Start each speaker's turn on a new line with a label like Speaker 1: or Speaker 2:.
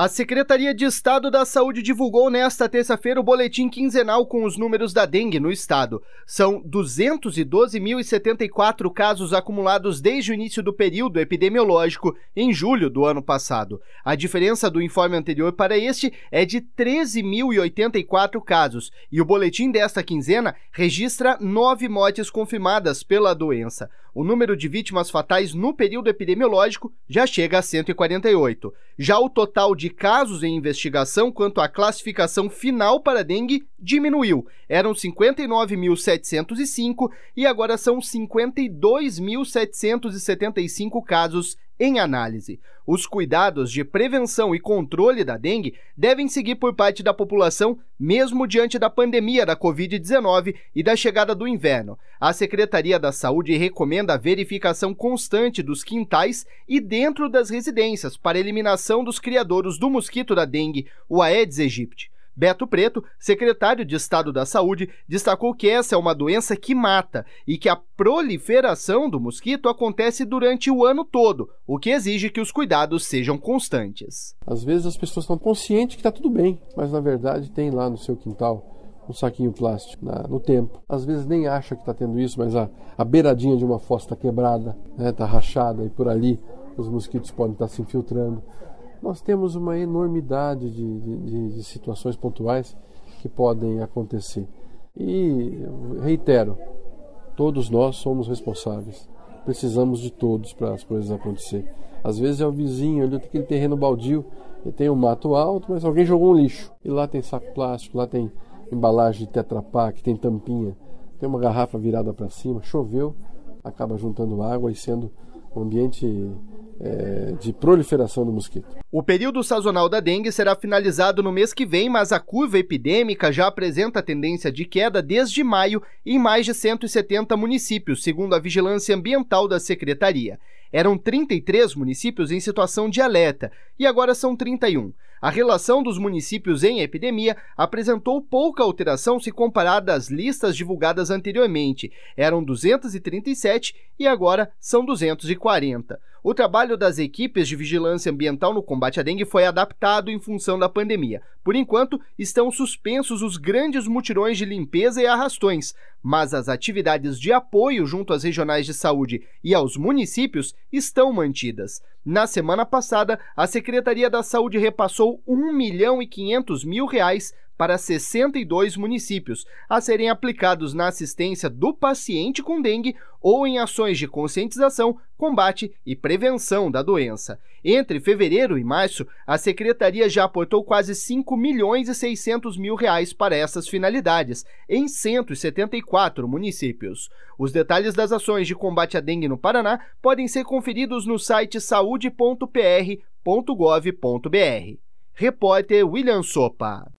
Speaker 1: A Secretaria de Estado da Saúde divulgou nesta terça-feira o boletim quinzenal com os números da dengue no estado. São 212.074 casos acumulados desde o início do período epidemiológico, em julho do ano passado. A diferença do informe anterior para este é de 13.084 casos, e o boletim desta quinzena registra 9 mortes confirmadas pela doença. O número de vítimas fatais no período epidemiológico já chega a 148. Já o total de casos em investigação quanto à classificação final para dengue diminuiu. Eram 59.705 e agora são 52.775 casos em análise. Os cuidados de prevenção e controle da dengue devem seguir por parte da população, mesmo diante da pandemia da Covid-19 e da chegada do inverno. A Secretaria da Saúde recomenda a verificação constante dos quintais e dentro das residências para eliminação dos criadouros do mosquito da dengue, o Aedes aegypti. Beto Preto, secretário de Estado da Saúde, destacou que essa é uma doença que mata e que a proliferação do mosquito acontece durante o ano todo, o que exige que os cuidados sejam constantes.
Speaker 2: Às vezes as pessoas estão conscientes que está tudo bem, mas na verdade tem lá no seu quintal um saquinho plástico no tempo. Às vezes nem acha que está tendo isso, mas a beiradinha de uma fossa está quebrada, está rachada e por ali os mosquitos podem estar se infiltrando. Nós temos uma enormidade de situações pontuais que podem acontecer. E, reitero, todos nós somos responsáveis. Precisamos de todos para as coisas acontecerem. Às vezes é o vizinho, ele tem aquele terreno baldio, ele tem um mato alto, mas alguém jogou um lixo. E lá tem saco plástico, lá tem embalagem de Tetra Pak, tem tampinha, tem uma garrafa virada para cima, choveu, acaba juntando água e sendo um ambiente de proliferação do mosquito.
Speaker 1: O período sazonal da dengue será finalizado no mês que vem, mas a curva epidêmica já apresenta tendência de queda desde maio em mais de 170 municípios, segundo a Vigilância Ambiental da Secretaria. Eram 33 municípios em situação de alerta e agora são 31. A relação dos municípios em epidemia apresentou pouca alteração se comparada às listas divulgadas anteriormente. Eram 237 e agora são 240. O trabalho das equipes de vigilância ambiental no combate à dengue foi adaptado em função da pandemia. Por enquanto, estão suspensos os grandes mutirões de limpeza e arrastões, mas as atividades de apoio junto às regionais de saúde e aos municípios estão mantidas. Na semana passada, a Secretaria da Saúde repassou R$1.500.000 para 62 municípios, a serem aplicados na assistência do paciente com dengue ou em ações de conscientização, combate e prevenção da doença. Entre fevereiro e março, a Secretaria já aportou quase R$5.600.000 para essas finalidades, em 174 municípios. Os detalhes das ações de combate à dengue no Paraná podem ser conferidos no site saude.pr.gov.br. Repórter William Sopa.